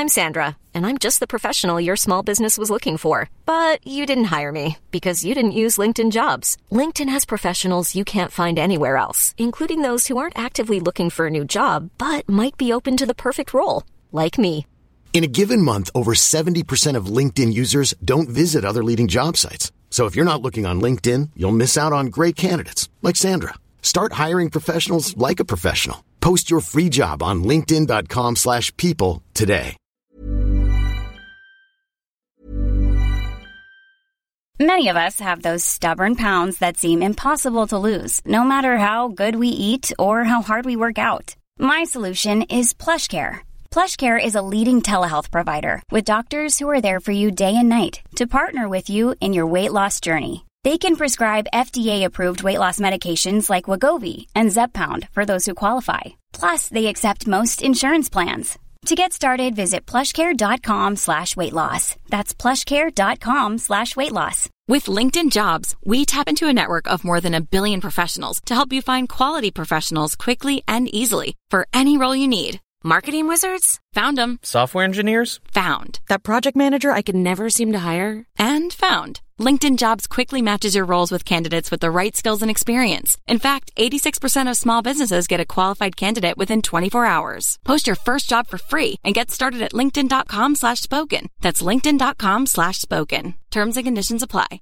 I'm Sandra, and I'm just the professional your small business was looking for. But you didn't hire me because you didn't use LinkedIn Jobs. LinkedIn has professionals you can't find anywhere else, including those who aren't actively looking for a new job, but might be open to the perfect role, like me. In a given month, over 70% of LinkedIn users don't visit other leading job sites. So if you're not looking on LinkedIn, you'll miss out on great candidates like Sandra. Start hiring professionals like a professional. Post your free job on linkedin.com/people today. Many of us have those stubborn pounds that seem impossible to lose, no matter how good we eat or how hard we work out. My solution is PlushCare. PlushCare is a leading telehealth provider with doctors who are there for you day and night to partner with you in your weight loss journey. They can prescribe FDA-approved weight loss medications like Wegovy and Zepbound for those who qualify. Plus, they accept most insurance plans. To get started, visit plushcare.com/weightloss. That's plushcare.com/weightloss. With LinkedIn Jobs, we tap into a network of more than 1 billion professionals to help you find quality professionals quickly and easily for any role you need. Marketing wizards? Found them. Software engineers? Found. That project manager I could never seem to hire? And found. LinkedIn Jobs quickly matches your roles with candidates with the right skills and experience. In fact, 86% of small businesses get a qualified candidate within 24 hours. Post your first job for free and get started at linkedin.com/spoken. That's linkedin.com/spoken. Terms and conditions apply.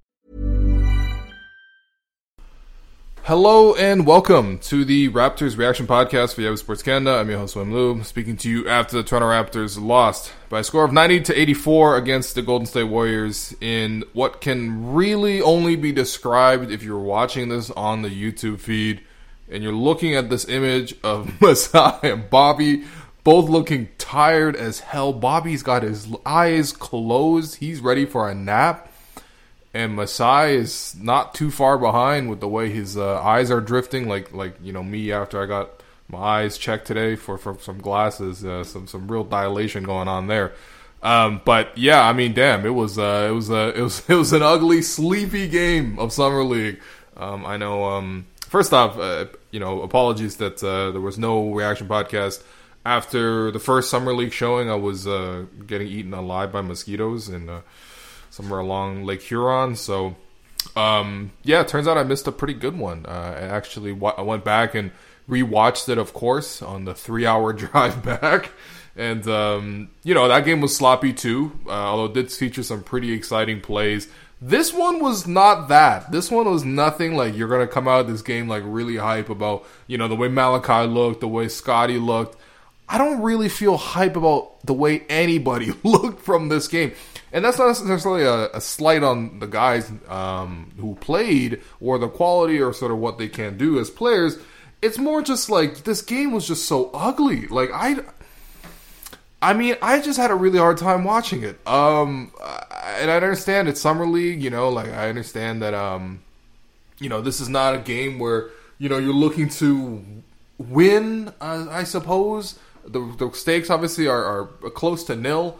Hello and welcome to the Raptors Reaction Podcast for Yahoo Sports Canada. I'm your host, Wim Lou, speaking to you after the Toronto Raptors lost by a score of 90-84 against the Golden State Warriors in what can really only be described if you're watching this on the YouTube feed and you're looking at this image of Masai and Bobby both looking tired as hell. Bobby's got his eyes closed. He's ready for a nap. And Masai is not too far behind with the way his eyes are drifting, like you know me after I got my eyes checked today for some glasses, some real dilation going on there. But yeah, I mean, damn, it was an ugly, sleepy game of Summer League. I know. First off, apologies that there was no reaction podcast after the first Summer League showing. I was getting eaten alive by mosquitoes and. Somewhere along Lake Huron. So, it turns out I missed a pretty good one. I went back and rewatched it, of course, on the 3-hour drive back. And, that game was sloppy too, although it did feature some pretty exciting plays. This one was not that. This one was nothing like you're going to come out of this game like really hype about, the way Malachi looked, the way Scotty looked. I don't really feel hype about the way anybody looked from this game. And that's not necessarily a slight on the guys who played or the quality or sort of what they can do as players. It's more just like this game was just so ugly. Like I just had a really hard time watching it. And I understand it's Summer League, I understand that this is not a game where you're looking to win. I suppose the stakes obviously are close to nil.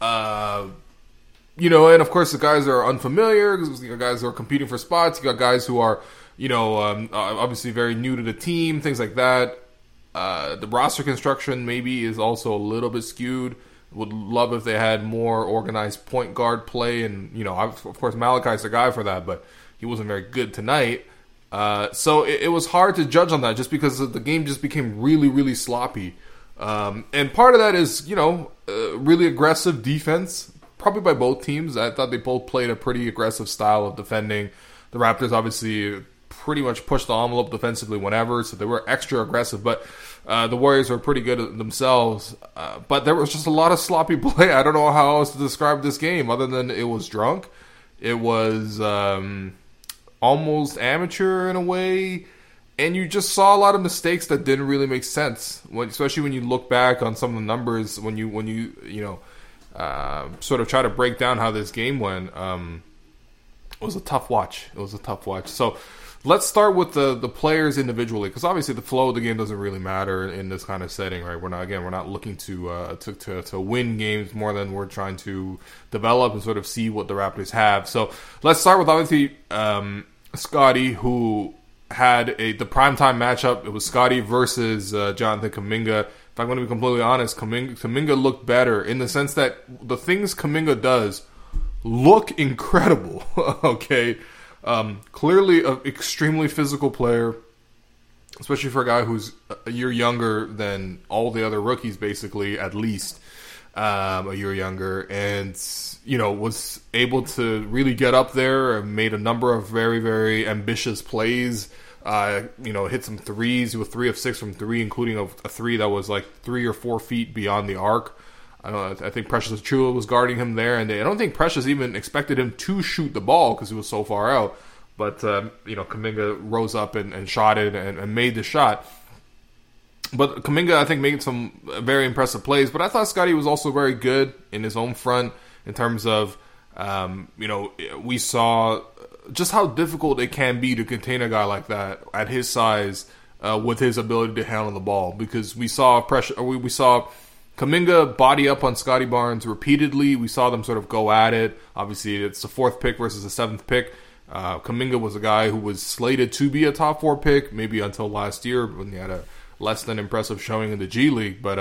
And of course the guys are unfamiliar, guys who are competing for spots. You got guys who are, obviously very new to the team, things like that. The roster construction maybe is also a little bit skewed. Would love if they had more organized point guard play. And, of course Malachi's the guy for that, but he wasn't very good tonight. So it was hard to judge on that just because the game just became really, really sloppy. And part of that is, really aggressive defense. Probably by both teams. I thought they both played a pretty aggressive style of defending. The Raptors obviously pretty much pushed the envelope defensively whenever, so they were extra aggressive. But the Warriors were pretty good at themselves. But there was just a lot of sloppy play. I don't know how else to describe this game other than it was drunk. It was almost amateur in a way. And you just saw a lot of mistakes that didn't really make sense, especially when you look back on some of the numbers, when you sort of try to break down how this game went. It was a tough watch. So let's start with the players individually, because obviously the flow of the game doesn't really matter in this kind of setting, right? We're not looking to win games more than we're trying to develop and sort of see what the Raptors have. So let's start with obviously Scotty, who had the primetime matchup. It was Scotty versus Jonathan Kuminga. if I'm going to be completely honest, Kuminga looked better in the sense that the things Kuminga does look incredible. Okay. Clearly an extremely physical player, especially for a guy who's a year younger than all the other rookies, basically, at least a year younger, and was able to really get up there and made a number of very, very ambitious plays. Hit some threes with 3 of 6 from 3, including a 3 that was like 3 or 4 feet beyond the arc. I think Precious Achiuwa was guarding him there, and I don't think Precious even expected him to shoot the ball because he was so far out. But, Kuminga rose up and shot it and made the shot. But Kuminga, I think, made some very impressive plays. But I thought Scottie was also very good in his own front in terms of, we saw just how difficult it can be to contain a guy like that at his size with his ability to handle the ball. Because we saw Kuminga body up on Scottie Barnes repeatedly. We saw them sort of go at it. Obviously, it's the 4th pick versus the 7th pick. Kuminga was a guy who was slated to be a top 4 pick, maybe until last year when he had a less than impressive showing in the G League. But,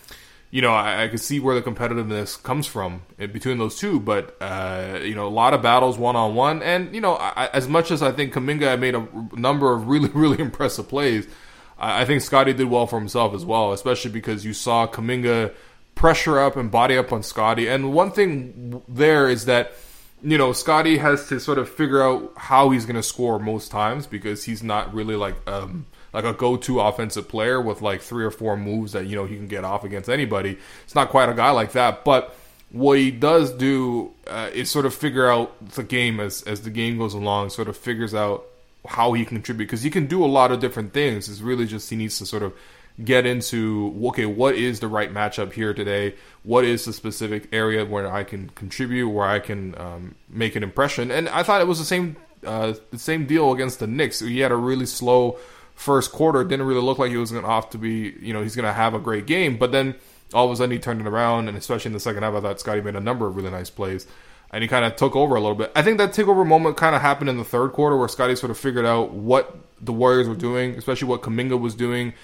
I could see where the competitiveness comes from between those two. But, a lot of battles one-on-one. And, as much as I think Kuminga made a number of really, really impressive plays, I think Scottie did well for himself as well, especially because you saw Kuminga pressure up and body up on Scottie. And one thing there is that, Scottie has to sort of figure out how he's going to score most times because he's not really like a go-to offensive player with like 3 or 4 moves that, he can get off against anybody. It's not quite a guy like that. But what he does do is sort of figure out the game as the game goes along, sort of figures out how he can contribute, because he can do a lot of different things. It's really just he needs to sort of get into, okay, what is the right matchup here today? What is the specific area where I can contribute, where I can make an impression? And I thought it was the same deal against the Knicks. He had a really slow first quarter. It didn't really look like he was going to off to be, he's going to have a great game. But then all of a sudden he turned it around, and especially in the second half, I thought Scottie made a number of really nice plays. And he kind of took over a little bit. I think that takeover moment kind of happened in the third quarter where Scottie sort of figured out what the Warriors were doing, especially what Kuminga was doing.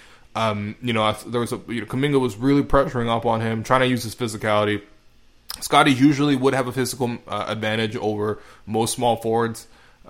Kuminga was really pressuring up on him, trying to use his physicality. Scottie usually would have a physical advantage over most small forwards,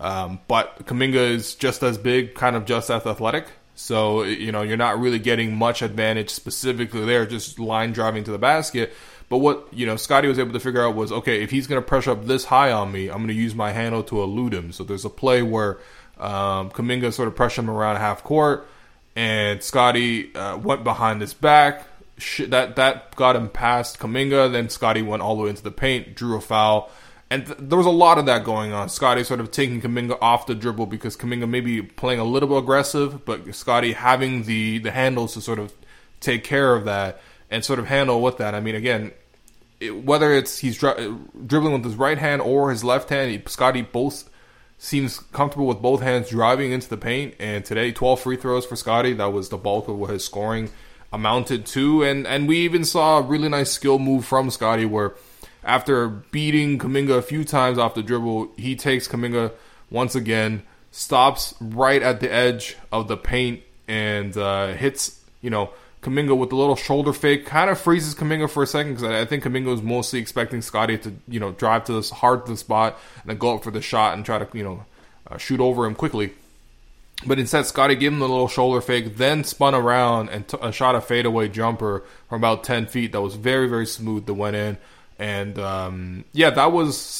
but Kuminga is just as big, kind of just as athletic. So, you're not really getting much advantage specifically there, just line driving to the basket. But what, Scottie was able to figure out was, okay, if he's going to pressure up this high on me, I'm going to use my handle to elude him. So there's a play where Kuminga sort of pressured him around half court, and Scottie went behind his back. That got him past Kuminga. Then Scottie went all the way into the paint, drew a foul. And there was a lot of that going on. Scottie sort of taking Kuminga off the dribble because Kuminga maybe playing a little bit aggressive, but Scottie having the handles to sort of take care of that and sort of handle with that. I mean, again, whether he's dribbling with his right hand or his left hand, Scottie both seems comfortable with both hands driving into the paint. And today, 12 free throws for Scottie. That was the bulk of what his scoring amounted to. And we even saw a really nice skill move from Scottie where after beating Kuminga a few times off the dribble, he takes Kuminga once again, stops right at the edge of the paint, and hits, Kuminga with a little shoulder fake. Kind of freezes Kuminga for a second because I think Kuminga was mostly expecting Scottie to, drive to this hard to the spot and then go up for the shot and try to, shoot over him quickly. But instead, Scottie gave him the little shoulder fake, then spun around and shot a fadeaway jumper from about 10 feet that was very, very smooth that went in. And, that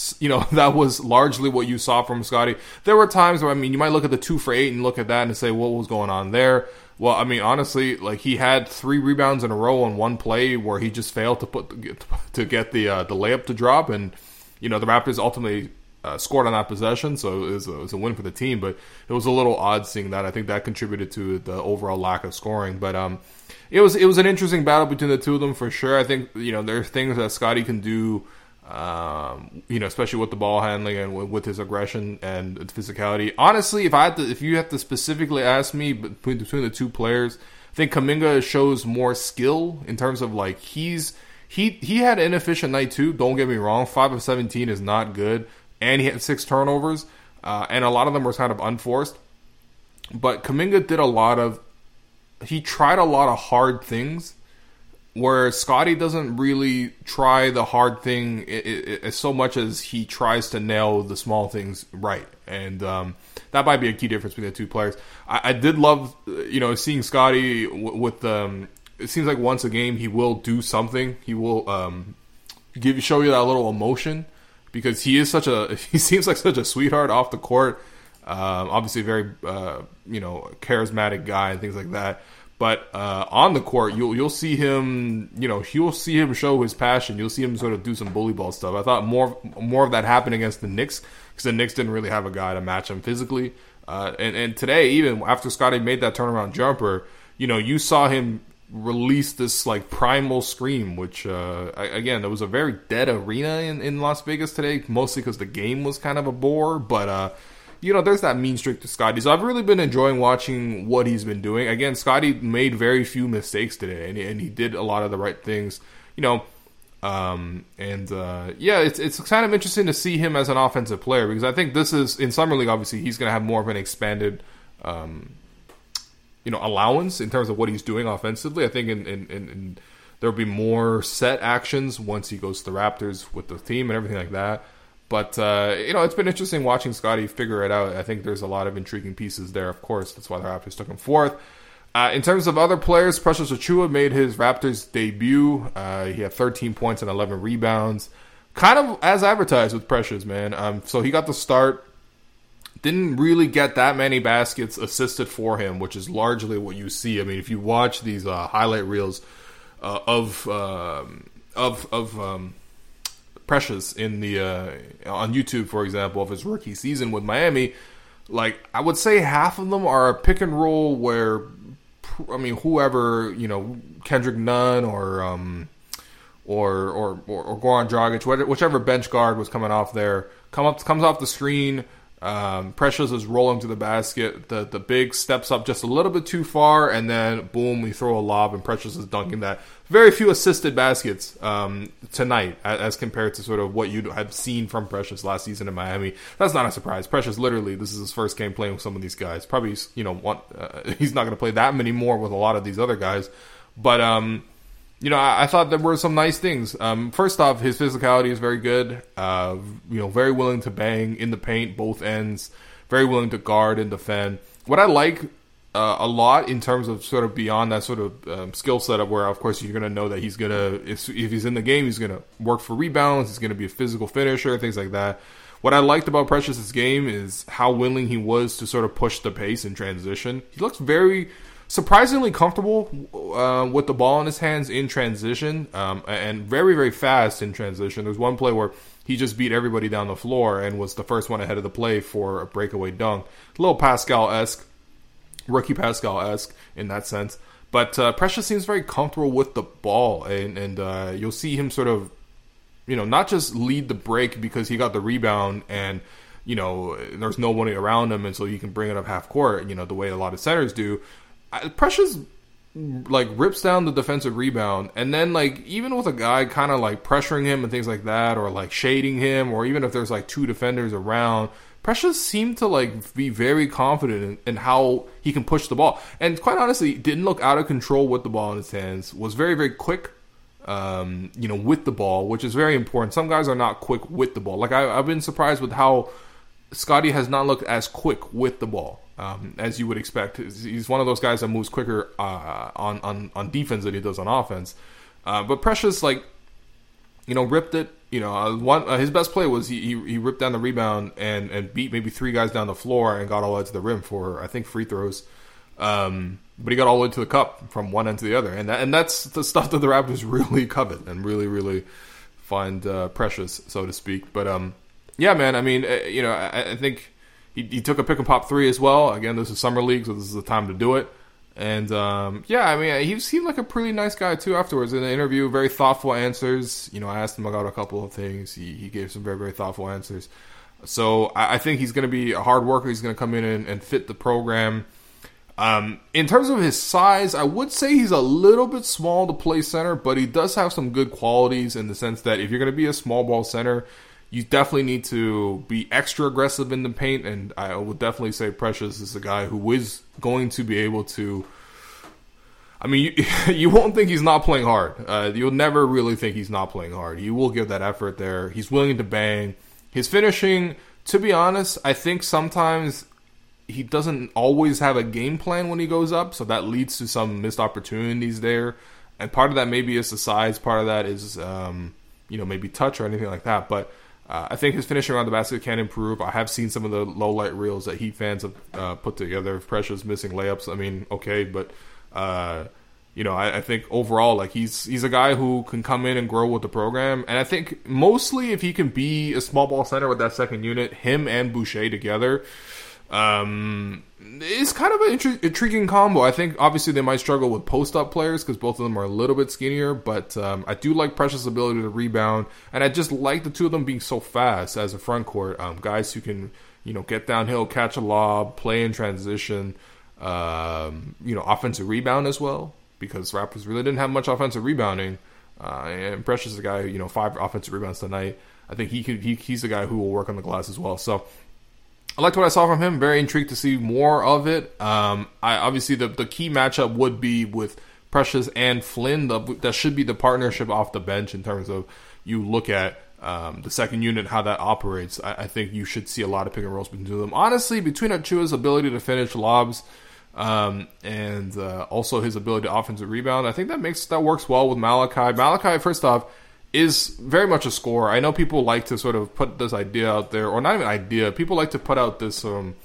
was largely what you saw from Scottie. There were times where, you might look at the 2 for 8 and look at that and say, what was going on there? Well, honestly, he had 3 rebounds in a row on one play where he just failed to get the layup to drop. And, the Raptors ultimately scored on that possession, so it was a win for the team. But it was a little odd seeing that. I think that contributed to the overall lack of scoring. But, it was an interesting battle between the two of them for sure. I think there are things that Scottie can do, especially with the ball handling and with his aggression and physicality. Honestly, if you have to specifically ask me between the two players, I think Kuminga shows more skill in terms of he had an inefficient night too. Don't get me wrong, 5 of 17 is not good, and he had 6 turnovers, and a lot of them were kind of unforced. But Kuminga did he tried a lot of hard things where Scottie doesn't really try the hard thing as so much as he tries to nail the small things right. And that might be a key difference between the two players. I did love, seeing Scottie with it seems like once a game he will do something. He will show you that little emotion, because he seems like such a sweetheart off the court. Obviously, very charismatic guy and things like that. But on the court, you'll see him. You'll see him show his passion. You'll see him sort of do some bully ball stuff. I thought more of that happened against the Knicks, because the Knicks didn't really have a guy to match him physically. And today, even after Scottie made that turnaround jumper, you saw him release this like primal scream, which again, it was a very dead arena in Las Vegas today, mostly because the game was kind of a bore. But there's that mean streak to Scottie. So I've really been enjoying watching what he's been doing. Again, Scottie made very few mistakes today, and he did a lot of the right things. It's kind of interesting to see him as an offensive player, because I think this is, in Summer League, obviously, he's going to have more of an expanded allowance in terms of what he's doing offensively. I think in there'll be more set actions once he goes to the Raptors with the team and everything like that. But it's been interesting watching Scottie figure it out. I think there's a lot of intriguing pieces there. Of course, that's why the Raptors took him fourth. In terms of other players, Precious Achiuwa made his Raptors debut. He had 13 points and 11 rebounds, kind of as advertised with Precious, man. So he got the start. Didn't really get that many baskets assisted for him, which is largely what you see. I mean, if you watch these highlight reels of Precious in the on YouTube, for example, of his rookie season with Miami, like I would say half of them are a pick and roll where, whoever, Kendrick Nunn or Goran Dragic, whichever bench guard was coming off there, comes off the screen. Precious is rolling to the basket. The big steps up just a little bit too far, and then boom, we throw a lob, and Precious is dunking that. Very few assisted baskets tonight, as compared to sort of what you have seen from Precious last season in Miami. That's not a surprise. Precious, literally, this is his first game playing with some of these guys. Probably, he's not going to play that many more with a lot of these other guys. But I thought there were some nice things. First off, his physicality is very good. Very willing to bang in the paint, both ends. Very willing to guard and defend. What I like a lot in terms of sort of beyond that sort of skill setup, where of course you're going to know that he's going to, if he's in the game, he's going to work for rebounds. He's going to be a physical finisher, things like that. What I liked about Precious's game is how willing he was to sort of push the pace in transition. He looks very surprisingly comfortable with the ball in his hands in transition, and very, very fast in transition. There's one play where he just beat everybody down the floor and was the first one ahead of the play for a breakaway dunk. A little Pascal-esque, rookie Pascal-esque in that sense. But Precious seems very comfortable with the ball, and you'll see him sort of, not just lead the break because he got the rebound and, there's nobody around him, and so you can bring it up half court, the way a lot of centers do. Precious rips down the defensive rebound, and then even with a guy kind of pressuring him and things like that, or shading him, or even if there's two defenders around, Precious seemed to be very confident in how he can push the ball, and quite honestly didn't look out of control with the ball in his hands. Was very, very quick with the ball, which is very important. Some guys are not quick with the ball. I've been surprised with how Scottie has not looked as quick with the ball as you would expect. He's one of those guys that moves quicker on defense than he does on offense. But Precious, ripped it. His best play was he ripped down the rebound and beat maybe three guys down the floor and got all the way to the rim for, I think, free throws. But he got all the way to the cup from one end to the other. And that's the stuff that the Raptors really covet and really, really find precious, so to speak. But, yeah, man, I mean, I think he took a pick and pop three as well. Again, this is Summer League, so this is the time to do it. And, yeah, I mean, he seemed like a pretty nice guy, too, afterwards. In the interview, very thoughtful answers. I asked him about a couple of things. He gave some very, very thoughtful answers. So I think he's going to be a hard worker. He's going to come in and fit the program. In terms of his size, I would say he's a little bit small to play center, but he does have some good qualities in the sense that if you're going to be a small ball center, you definitely need to be extra aggressive in the paint, and I would definitely say Precious is a guy who is going to be able to, I mean, you won't think he's not playing hard. You'll never really think he's not playing hard. He will give that effort there. He's willing to bang. His finishing, to be honest, I think sometimes he doesn't always have a game plan when he goes up, so that leads to some missed opportunities there. And part of that maybe is the size. Part of that is, maybe touch or anything like that. But I think his finishing around the basket can improve. I have seen some of the low light reels that Heat fans have put together. Precious missing layups. I mean, okay, but I think overall, like he's a guy who can come in and grow with the program. And I think mostly if he can be a small ball center with that second unit, him and Boucher together, it's kind of an intriguing combo. I think obviously they might struggle with post-up players because both of them are a little bit skinnier, but I do like Precious' ability to rebound, and I just like the two of them being so fast as a front court. Guys who can, get downhill, catch a lob, play in transition, offensive rebound as well, because Raptors really didn't have much offensive rebounding, and Precious is a guy, 5 offensive rebounds tonight. I think he's the guy who will work on the glass as well. So I liked what I saw from him. Very intrigued to see more of it. Obviously, the key matchup would be with Precious and Flynn. That should be the partnership off the bench in terms of you look at the second unit, how that operates. I think you should see a lot of pick and rolls between them. Honestly, between Achiuwa's ability to finish lobs and also his ability to offensive rebound, I think that works well with Malachi. Malachi, first off, is very much a scorer. I know people like to sort of put this idea out there, or not even idea. People like to put out this,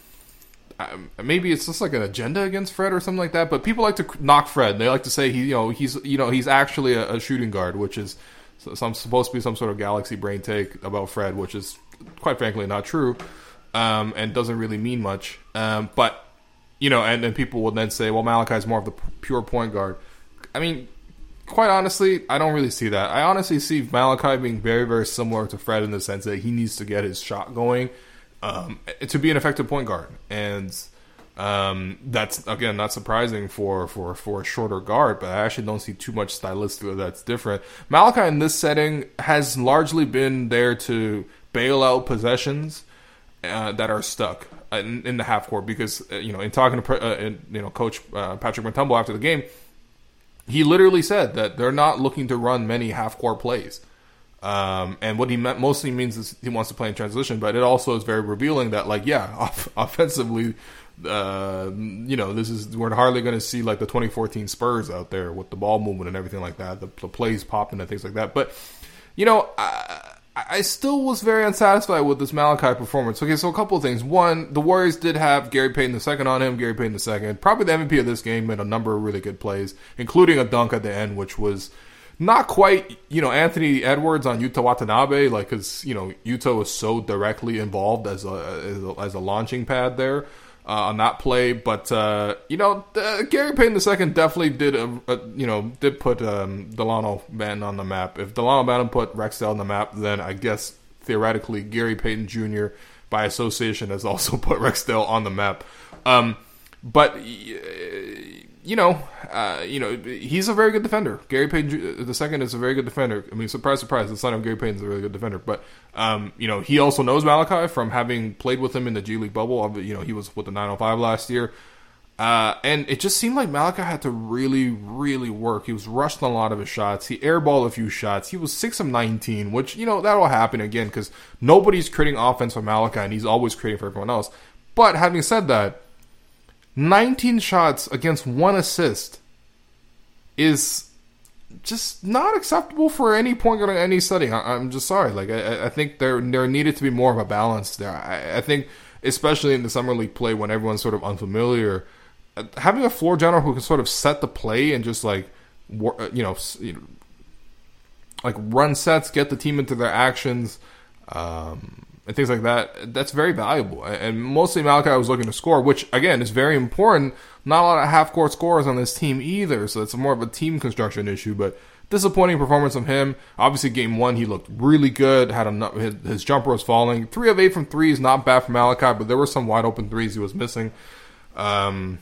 maybe it's just like an agenda against Fred or something like that. But people like to knock Fred. They like to say he's actually a shooting guard, which is supposed to be some sort of galaxy brain take about Fred, which is quite frankly not true, and doesn't really mean much. But and then people will then say, well, Malachi's more of the pure point guard. I mean, quite honestly, I don't really see that. I honestly see Malachi being very, very similar to Fred in the sense that he needs to get his shot going to be an effective point guard. And that's, again, not surprising for a shorter guard, but I actually don't see too much stylistically that's different. Malachi in this setting has largely been there to bail out possessions that are stuck in the half court because, in talking to Coach Patrick Mutombo after the game, he literally said that they're not looking to run many half-court plays. And what he mostly means is he wants to play in transition, but it also is very revealing that, offensively, we're hardly going to see, like, the 2014 Spurs out there with the ball movement and everything like that, the plays popping and things like that. But, I still was very unsatisfied with this Malachi performance. Okay, so a couple of things. One, the Warriors did have Gary Payton II on him. Gary Payton II, probably the MVP of this game, made a number of really good plays, including a dunk at the end, which was not quite, Anthony Edwards on Yuta Watanabe, because, Yuta was so directly involved as a launching pad there on that play. But, Gary Payton II definitely did put Delano Banton on the map. If Delano Banton put Rexdale on the map, then I guess theoretically Gary Payton Jr. by association has also put Rexdale on the map. But he's a very good defender. Gary Payton II is a very good defender. I mean, surprise, surprise, the son of Gary Payton is a really good defender. But, he also knows Malachi from having played with him in the G League bubble. He was with the 905 last year. And it just seemed like Malachi had to really, really work. He was rushed on a lot of his shots. He airballed a few shots. He was 6 of 19, which, that'll happen again because nobody's creating offense for Malachi, and he's always creating for everyone else. But having said that, 19 shots against 1 assist is just not acceptable for any point guard in any setting. I'm just sorry. I think there needed to be more of a balance there. I think, especially in the Summer League play when everyone's sort of unfamiliar, having a floor general who can sort of set the play and just run sets, get the team into their actions, and things like that, that's very valuable. And mostly Malachi was looking to score, which, again, is very important. Not a lot of half-court scorers on this team either, so it's more of a team construction issue. But disappointing performance from him. Obviously, Game 1, he looked really good. His jumper was falling. 3 of 8 from 3 is not bad for Malachi, but there were some wide-open threes he was missing. I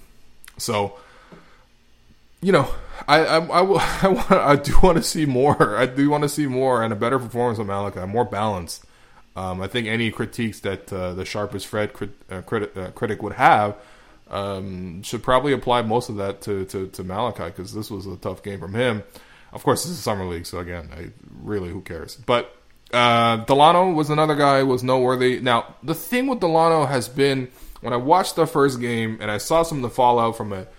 do want to see more. I do want to see more and a better performance of Malachi, more balance. I think any critiques that the sharpest Fred critic would have Should probably apply most of that to Malachi, because this was a tough game from him. Of course, this is Summer League, so again, who cares? But Delano was another guy who was noteworthy. Now, the thing with Delano has been, when I watched the first game and I saw some of the fallout from it,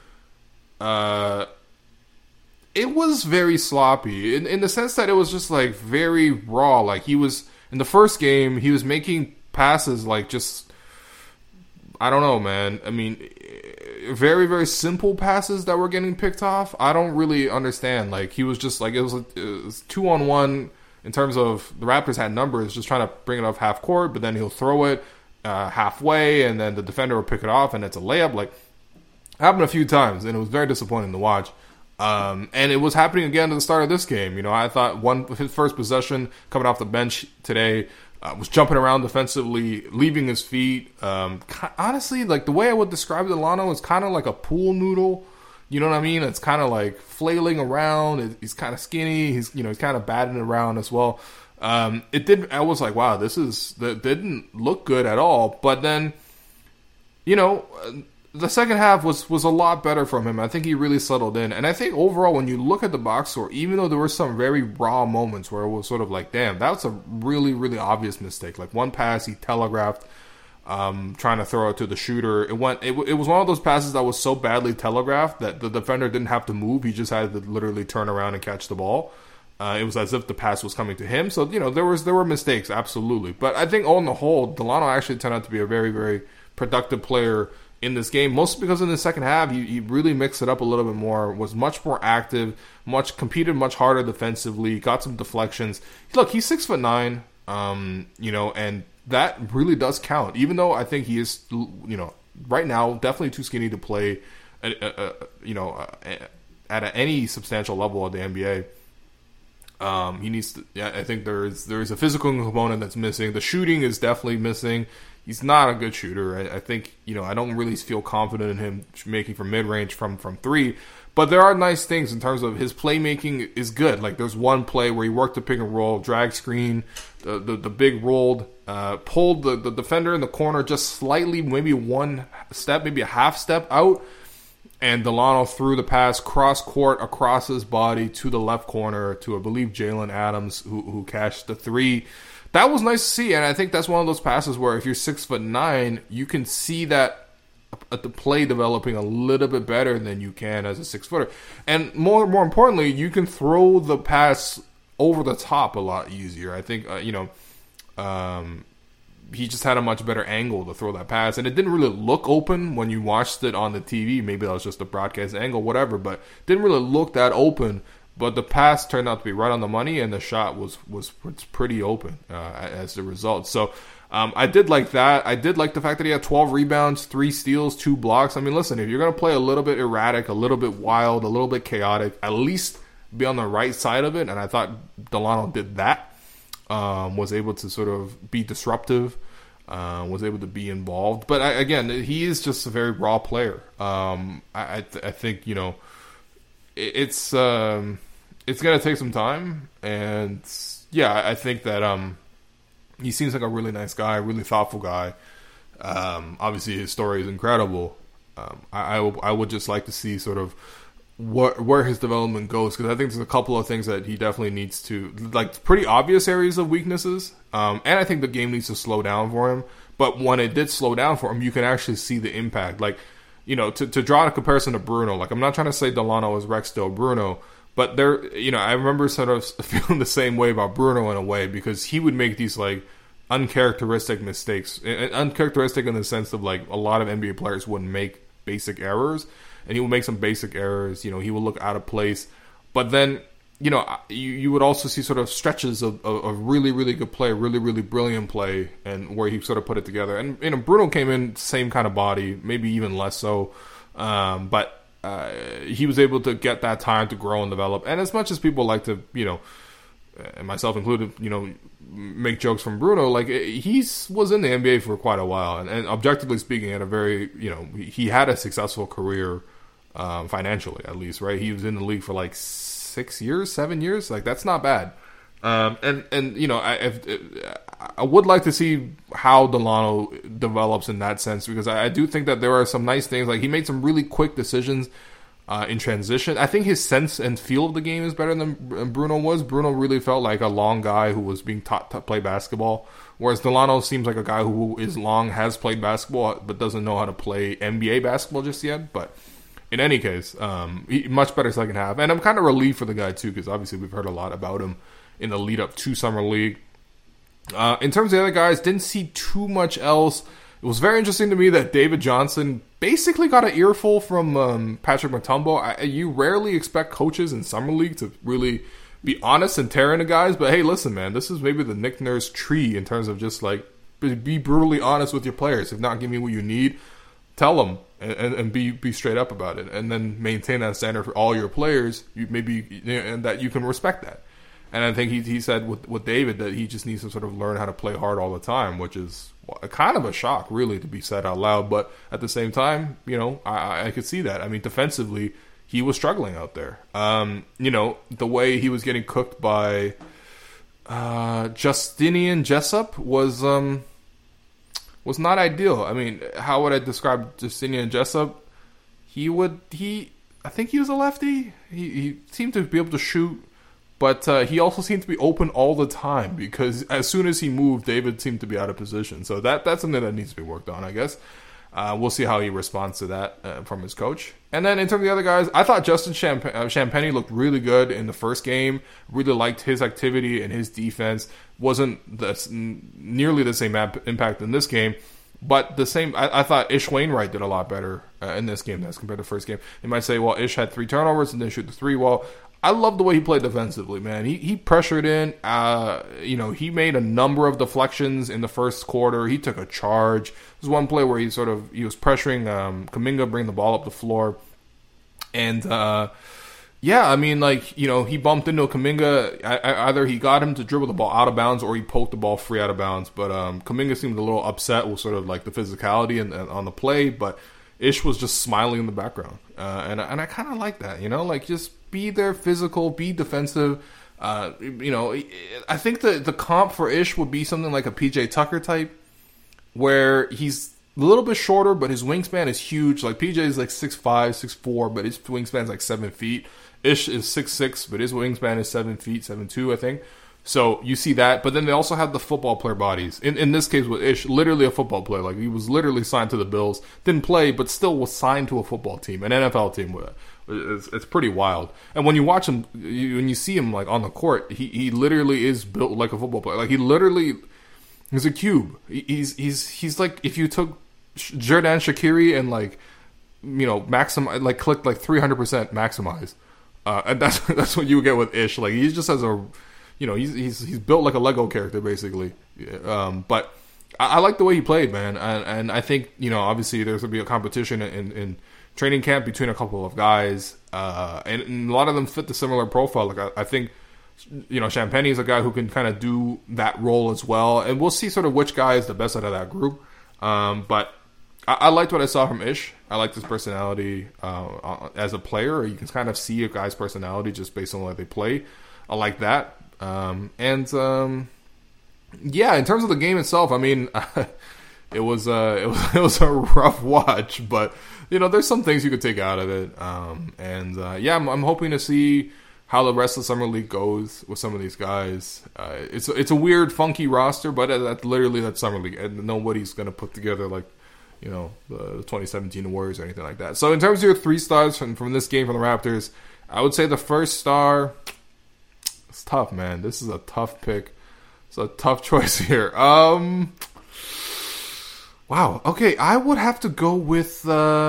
it was very sloppy in the sense that it was just like very raw. Like, he was, in the first game, he was making passes like just, I don't know, man. I mean, very, very simple passes that were getting picked off. I don't really understand. Like, he was just like, it was 2-on-1 in terms of the Raptors had numbers, just trying to bring it off half court, but then he'll throw it halfway, and then the defender will pick it off, and it's a layup. Like, it happened a few times, and it was very disappointing to watch. And it was happening again at the start of this game. You know, I thought his first possession coming off the bench today was jumping around defensively, leaving his feet. Honestly, like, the way I would describe Delano is kind of like a pool noodle. You know what I mean? It's kind of like flailing around. He's kind of skinny. He's kind of batting around as well. I was like, wow, that didn't look good at all. But then, you know, the second half was a lot better from him. I think he really settled in. And I think overall, when you look at the box score, even though there were some very raw moments where it was sort of like, damn, that was a really, really obvious mistake. Like, one pass he telegraphed, trying to throw it to the shooter. It was one of those passes that was so badly telegraphed that the defender didn't have to move. He just had to literally turn around and catch the ball. It was as if the pass was coming to him. So, you know, there were mistakes, absolutely. But I think on the whole, Delano actually turned out to be a very, very productive player in this game, mostly because in the second half, he really mixed it up a little bit more, was much more active, competed much harder defensively, got some deflections. Look, he's 6'9", you know, and that really does count, even though I think he is, you know, right now, definitely too skinny to play, you know, at any substantial level of the NBA. He needs to, I think there is a physical component that's missing. The shooting is definitely missing. He's not a good shooter. I think, you know, I don't really feel confident in him making from mid-range from three. But there are nice things in terms of his playmaking is good. Like, there's one play where he worked the pick and roll, drag screen, the big rolled, pulled the defender in the corner just slightly, maybe one step, maybe a half step out. And Delano threw the pass cross-court across his body to the left corner to, I believe, Jalen Adams, who cashed the three. That was nice to see, and I think that's one of those passes where if you're 6'9", you can see that at the play developing a little bit better than you can as a 6-footer. And more importantly, you can throw the pass over the top a lot easier. I think, you know, he just had a much better angle to throw that pass, and it didn't really look open when you watched it on the TV. Maybe that was just a broadcast angle, whatever, but didn't really look that open. But the pass turned out to be right on the money, and the shot was pretty open as a result. So I did like that. I did like the fact that he had 12 rebounds, 3 steals, 2 blocks. I mean, listen, if you're going to play a little bit erratic, a little bit wild, a little bit chaotic, at least be on the right side of it. And I thought Delano did that. Was able to sort of be disruptive, was able to be involved. But again, he is just a very raw player. I think, you know, it's going to take some time, and yeah, I think that he seems like a really nice guy, really thoughtful guy. Obviously, his story is incredible. I would just like to see sort of where his development goes, because I think there's a couple of things that he definitely needs to, like, pretty obvious areas of weaknesses, and I think the game needs to slow down for him. But when it did slow down for him, you can actually see the impact. Like, you know, to draw a comparison to Bruno, like, I'm not trying to say Delano is Rex Del Bruno, but there, you know, I remember sort of feeling the same way about Bruno in a way, because he would make these, like, uncharacteristic mistakes, uncharacteristic in the sense of, like, a lot of NBA players wouldn't make basic errors, and he would make some basic errors. You know, he would look out of place, but then, you know, you would also see sort of stretches of really, really good play, really, really brilliant play, and where he sort of put it together. And, you know, Bruno came in same kind of body, maybe even less so, but he was able to get that time to grow and develop. And as much as people like to, you know, and myself included, you know, make jokes from Bruno, like, he was in the NBA for quite a while, and objectively speaking, had a very, you know, he had a successful career, financially at least, right? He was in the league for like 7 years, like, that's not bad. And you know, I would like to see how Delano develops in that sense, because I do think that there are some nice things. Like, he made some really quick decisions in transition. I think his sense and feel of the game is better than Bruno was. Bruno really felt like a long guy who was being taught to play basketball, whereas Delano seems like a guy who is long, has played basketball, but doesn't know how to play NBA basketball just yet. But in any case, much better second half. And I'm kind of relieved for the guy, too, because obviously we've heard a lot about him in the lead-up to Summer League. In terms of the other guys, didn't see too much else. It was very interesting to me that David Johnson basically got an earful from Patrick Mutombo. You rarely expect coaches in Summer League to really be honest and tear into guys, but hey, listen, man, this is maybe the Nick Nurse tree in terms of just like, be brutally honest with your players. If not giving you what you need, tell them and be straight up about it, and then maintain that standard for all your players. And that you can respect that. And I think he said with David that he just needs to sort of learn how to play hard all the time, which is kind of a shock, really, to be said out loud. But at the same time, I could see that. I mean, defensively, he was struggling out there. The way he was getting cooked by Justinian Jessup was not ideal. I mean, how would I describe Justinian Jessup? I think he was a lefty. He seemed to be able to shoot. But he also seemed to be open all the time, because as soon as he moved, David seemed to be out of position. So that's something that needs to be worked on, I guess. We'll see how he responds to that from his coach. And then in terms of the other guys, I thought Justin Champagnie looked really good in the first game. Really liked his activity and his defense. Wasn't nearly the same impact in this game. But I thought Ish Wainwright did a lot better in this game as compared to the first game. You might say, well, Ish had 3 turnovers and didn't shoot the 3. Well, I love the way he played defensively, man. He pressured in. He made a number of deflections in the first quarter. He took a charge. There's one play where he was pressuring Kuminga, bring the ball up the floor. And, he bumped into Kuminga. Either he got him to dribble the ball out of bounds or he poked the ball free out of bounds. But Kuminga seemed a little upset with sort of like the physicality and on the play. But Ish was just smiling in the background. And I kind of like that, just be there, physical, be defensive. I think the comp for Ish would be something like a PJ Tucker type, where he's a little bit shorter, but his wingspan is huge. Like PJ is like 6'5", 6'4", but his wingspan is like 7 feet. Ish is 6'6", but his wingspan is 7 feet, 7'2", I think. So you see that, but then they also have the football player bodies. In this case with Ish, literally a football player. Like, he was literally signed to the Bills, didn't play, but still was signed to a football team, an NFL team. It's pretty wild. And when you watch him, when you see him like on the court, he literally is built like a football player. Like, he literally is a cube. He's like if you took Xherdan Shaqiri and clicked like 300% maximize, and that's what you would get with Ish. Like, he just has a he's built like a Lego character, basically. But I like the way he played, man. And I think, obviously there's going to be a competition in training camp between a couple of guys. And a lot of them fit the similar profile. Like, I think, Champagnie is a guy who can kind of do that role as well. And we'll see sort of which guy is the best out of that group. But I liked what I saw from Ish. I liked his personality as a player. You can kind of see a guy's personality just based on the way they play. I like that. In terms of the game itself, I mean, it was a rough watch, but there's some things you could take out of it. I'm hoping to see how the rest of the Summer League goes with some of these guys. It's a weird, funky roster, but that's Summer League, and nobody's gonna put together like the 2017 Warriors or anything like that. So in terms of your 3 stars from this game from the Raptors, I would say the first star. It's tough, man. This is a tough pick. It's a tough choice here. Wow. Okay, I would have to go with...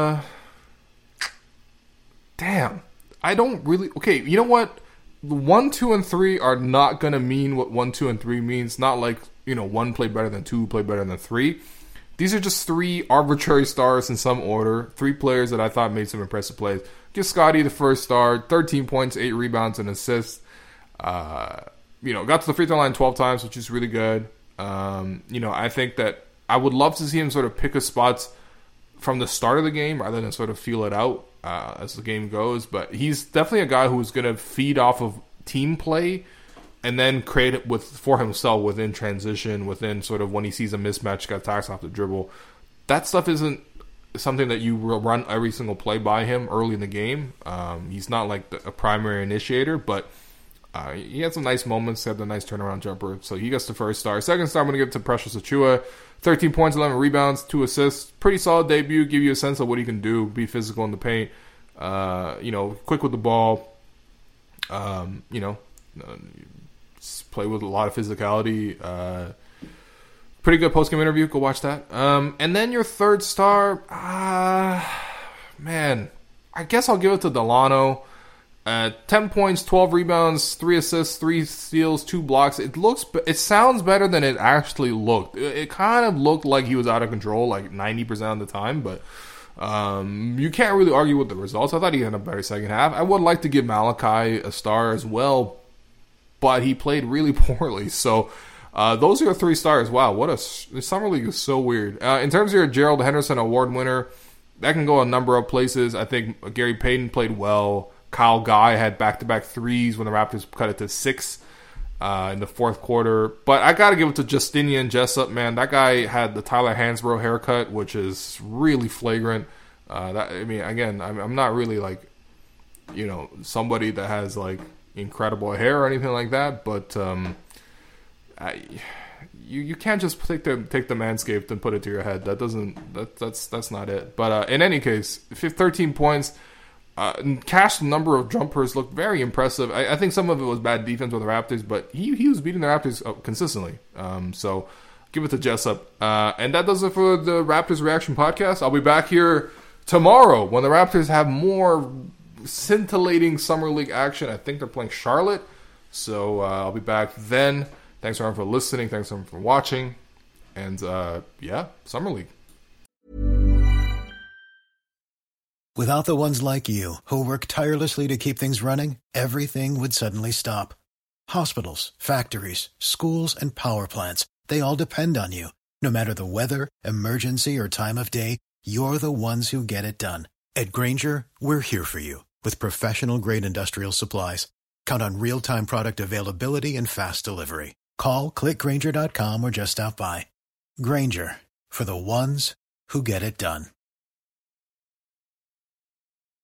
Damn. I don't really... Okay, you know what? 1, 2, and 3 are not going to mean what 1, 2, and 3 means. Not like, 1 played better than 2, played better than 3. These are just 3 arbitrary stars in some order. 3 players that I thought made some impressive plays. Give Scottie the first star. 13 points, 8 rebounds, and assists. Got to the free throw line 12 times, which is really good. I think that I would love to see him sort of pick his spots from the start of the game rather than sort of feel it out as the game goes. But he's definitely a guy who's going to feed off of team play and then create it for himself within transition, within sort of when he sees a mismatch, got attacks off the dribble. That stuff isn't something that you will run every single play by him early in the game. He's not like a primary initiator, but he had some nice moments. He had the nice turnaround jumper, so he gets the first star. Second star, I'm going to give it to Precious Achiuwa. 13 points, 11 rebounds, 2 assists. Pretty solid debut. Give you a sense of what he can do. Be physical in the paint. Quick with the ball. Play with a lot of physicality. Pretty good post-game interview. Go watch that. And then your third star, man, I guess I'll give it to Delano. 10 points, 12 rebounds, 3 assists, 3 steals, 2 blocks. It sounds better than it actually looked. It kind of looked like he was out of control, like 90% of the time, but you can't really argue with the results. I thought he had a better second half. I would like to give Malachi a star as well, but he played really poorly. So those are your 3 stars. Wow, the Summer League is so weird. In terms of your Gerald Henderson Award winner, that can go a number of places. I think Gary Payton played well. Kyle Guy had back-to-back threes when the Raptors cut it to 6 in the fourth quarter. But I got to give it to Justinian Jessup, man. That guy had the Tyler Hansbrough haircut, which is really flagrant. I'm not really like, somebody that has like incredible hair or anything like that. But you can't just take the Manscaped and put it to your head. That's not it. But in any case, 13 points. Cash's number of jumpers looked very impressive. I think some of it was bad defense with the Raptors, but he was beating the Raptors consistently. So give it to Jessup. And that does it for the Raptors Reaction Podcast. I'll be back here tomorrow when the Raptors have more scintillating Summer League action. I think they're playing Charlotte. So I'll be back then. Thanks everyone for listening. Thanks everyone for watching. And Summer League. Without the ones like you, who work tirelessly to keep things running, everything would suddenly stop. Hospitals, factories, schools, and power plants, they all depend on you. No matter the weather, emergency, or time of day, you're the ones who get it done. At Grainger, we're here for you with professional-grade industrial supplies. Count on real-time product availability and fast delivery. Call, click Grainger.com, or just stop by. Grainger, for the ones who get it done.